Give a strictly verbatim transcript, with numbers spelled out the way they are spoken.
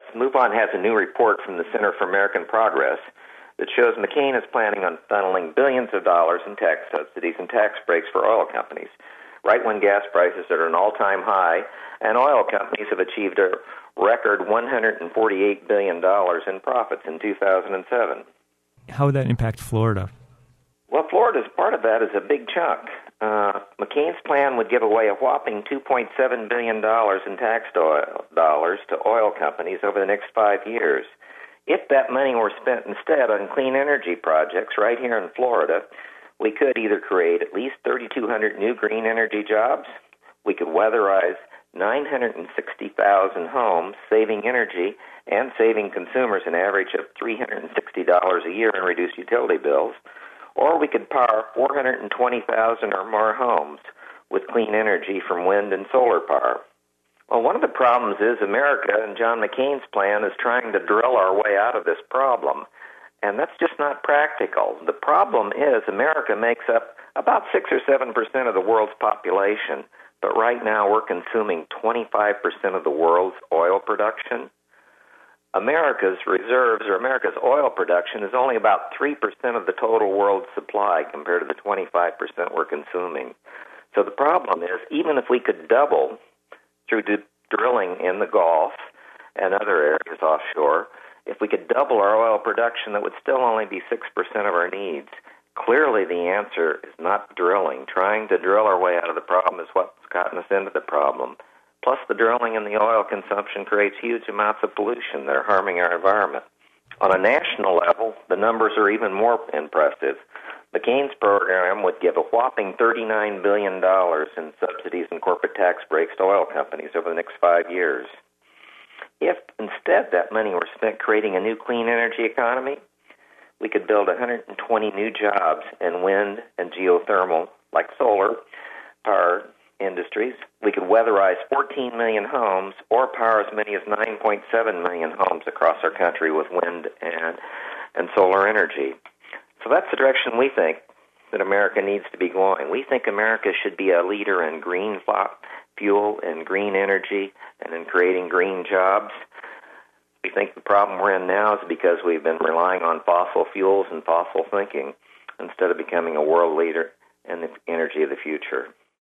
MoveOn has a new report from the Center for American Progress that shows McCain is planning on funneling billions of dollars in tax subsidies and tax breaks for oil companies, right when gas prices are at an all-time high, and oil companies have achieved a record one hundred forty-eight billion dollars in profits in two thousand seven. How would that impact Florida? Well, Florida's part of that is a big chunk. Uh, McCain's plan would give away a whopping two point seven billion dollars in tax do- dollars to oil companies over the next five years. If that money were spent instead on clean energy projects right here in Florida, we could either create at least thirty-two hundred new green energy jobs, we could weatherize nine hundred sixty thousand homes, saving energy and saving consumers an average of three hundred sixty dollars a year in reduced utility bills, or we could power four hundred twenty thousand or more homes with clean energy from wind and solar power. Well, one of the problems is America, and John McCain's plan is trying to drill our way out of this problem, and that's just not practical. The problem is America makes up about six or seven percent of the world's population, but right now we're consuming twenty-five percent of the world's oil production. America's reserves, or America's oil production, is only about three percent of the total world supply compared to the twenty-five percent we're consuming. So the problem is, even if we could double through d- drilling in the Gulf and other areas offshore, if we could double our oil production, that would still only be six percent of our needs. Clearly the answer is not drilling. Trying to drill our way out of the problem is what's gotten us into the problem. Plus, the drilling and the oil consumption creates huge amounts of pollution that are harming our environment. On a national level, the numbers are even more impressive. McCain's program would give a whopping thirty-nine billion dollars in subsidies and corporate tax breaks to oil companies over the next five years. If instead that money were spent creating a new clean energy economy, we could build one hundred twenty new jobs in wind and geothermal, like solar, power industries. We could weatherize fourteen million homes or power as many as nine point seven million homes across our country with wind and, and solar energy. So that's the direction we think that America needs to be going. We think America should be a leader in green fuel and green energy and in creating green jobs. We think the problem we're in now is because we've been relying on fossil fuels and fossil thinking instead of becoming a world leader in the energy of the future.